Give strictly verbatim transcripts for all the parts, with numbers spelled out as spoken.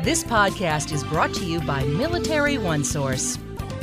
This podcast is brought to you by Military OneSource.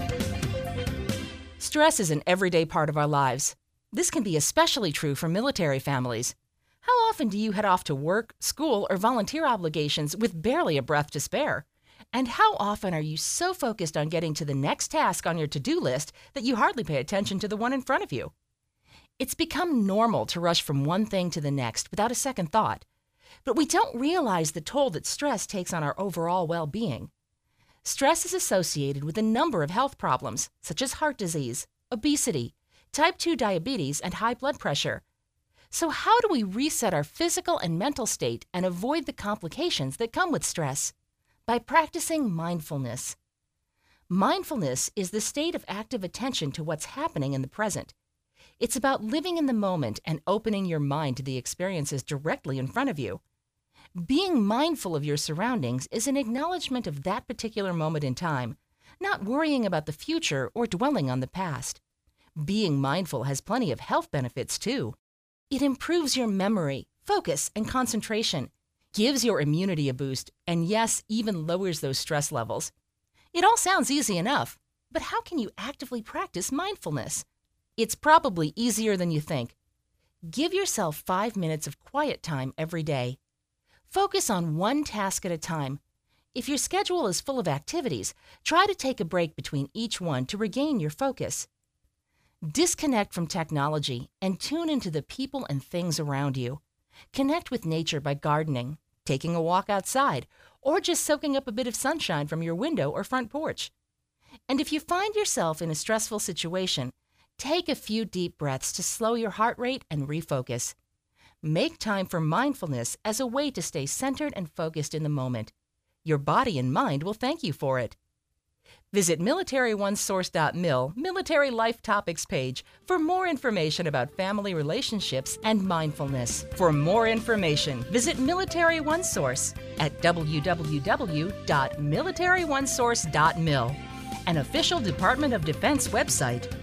Stress is an everyday part of our lives. This can be especially true for military families. How often do you head off to work, school, or volunteer obligations with barely a breath to spare? And how often are you so focused on getting to the next task on your to-do list that you hardly pay attention to the one in front of you? It's become normal to rush from one thing to the next without a second thought. But we don't realize the toll that stress takes on our overall well-being. Stress is associated with a number of health problems, such as heart disease, obesity, type two diabetes, and high blood pressure. So how do we reset our physical and mental state and avoid the complications that come with stress? By practicing mindfulness. Mindfulness is the state of active attention to what's happening in the present. It's about living in the moment and opening your mind to the experiences directly in front of you. Being mindful of your surroundings is an acknowledgement of that particular moment in time, not worrying about the future or dwelling on the past. Being mindful has plenty of health benefits too. It improves your memory, focus, and concentration, gives your immunity a boost, and yes, even lowers those stress levels. It all sounds easy enough, but how can you actively practice mindfulness? It's probably easier than you think. Give yourself five minutes of quiet time every day. Focus on one task at a time. If your schedule is full of activities, try to take a break between each one to regain your focus. Disconnect from technology and tune into the people and things around you. Connect with nature by gardening, taking a walk outside, or just soaking up a bit of sunshine from your window or front porch. And if you find yourself in a stressful situation, take a few deep breaths to slow your heart rate and refocus. Make time for mindfulness as a way to stay centered and focused in the moment. Your body and mind will thank you for it. Visit military one source dot mil Military Life Topics page for more information about family relationships and mindfulness. For more information, visit Military OneSource at w w w dot military one source dot mil, an official Department of Defense website.